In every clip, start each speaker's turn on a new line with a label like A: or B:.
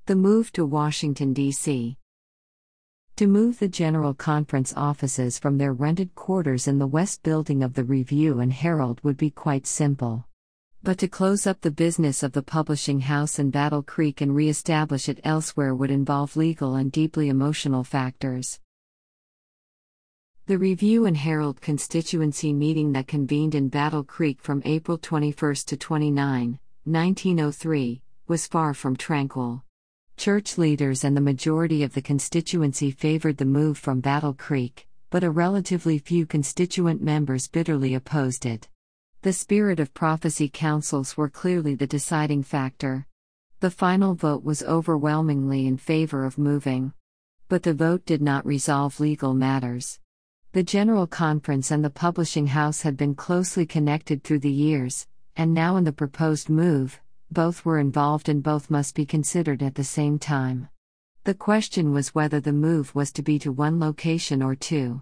A: The move to Washington, D.C. To move the General Conference offices from their rented quarters in the West Building of the Review and Herald would be quite simple. But to close up the business of the publishing house in Battle Creek and re-establish it elsewhere would involve legal and deeply emotional factors. The Review and Herald constituency meeting that convened in Battle Creek from April 21 to 29, 1903, was far from tranquil. Church leaders and the majority of the constituency favored the move from Battle Creek, but a relatively few constituent members bitterly opposed it. The Spirit of Prophecy councils were clearly the deciding factor. The final vote was overwhelmingly in favor of moving. But the vote did not resolve legal matters. The General Conference and the publishing house had been closely connected through the years, and now in the proposed move, both were involved and both must be considered at the same time. The question was whether the move was to be to one location or two.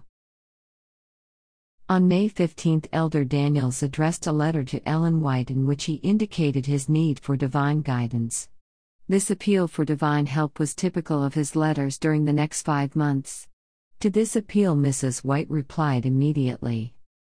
A: On May 15, Elder Daniels addressed a letter to Ellen White in which he indicated his need for divine guidance. This appeal for divine help was typical of his letters during the next 5 months. To this appeal, Mrs. White replied immediately.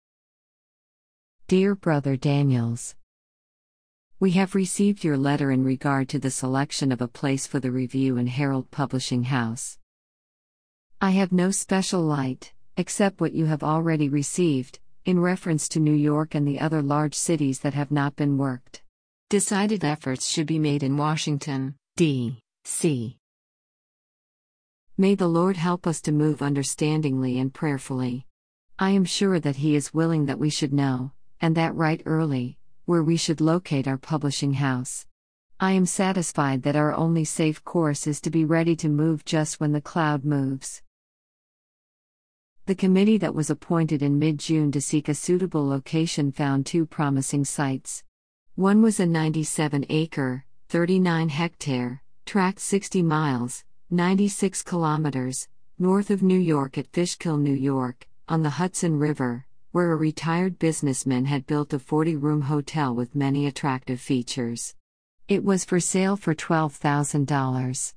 A: Dear Brother Daniels, we have received your letter in regard to the selection of a place for the Review and Herald Publishing House. I have no special light, except what you have already received, in reference to New York and the other large cities that have not been worked. Decided efforts should be made in Washington, D.C. May the Lord help us to move understandingly and prayerfully. I am sure that He is willing that we should know, and that right early, where we should locate our publishing house. I am satisfied that our only safe course is to be ready to move just when the cloud moves. The committee that was appointed in mid-June to seek a suitable location found 2 promising sites. One was a 97-acre, 39-hectare, tract 60 miles, 96 kilometers, north of New York at Fishkill, New York, on the Hudson River, where a retired businessman had built a 40-room hotel with many attractive features. It was for sale for $12,000.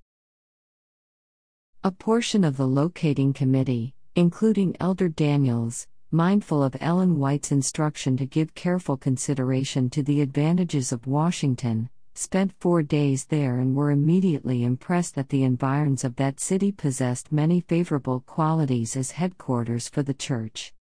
A: A portion of the locating committee, including Elder Daniels, mindful of Ellen White's instruction to give careful consideration to the advantages of Washington, spent 4 days there and were immediately impressed that the environs of that city possessed many favorable qualities as headquarters for the church.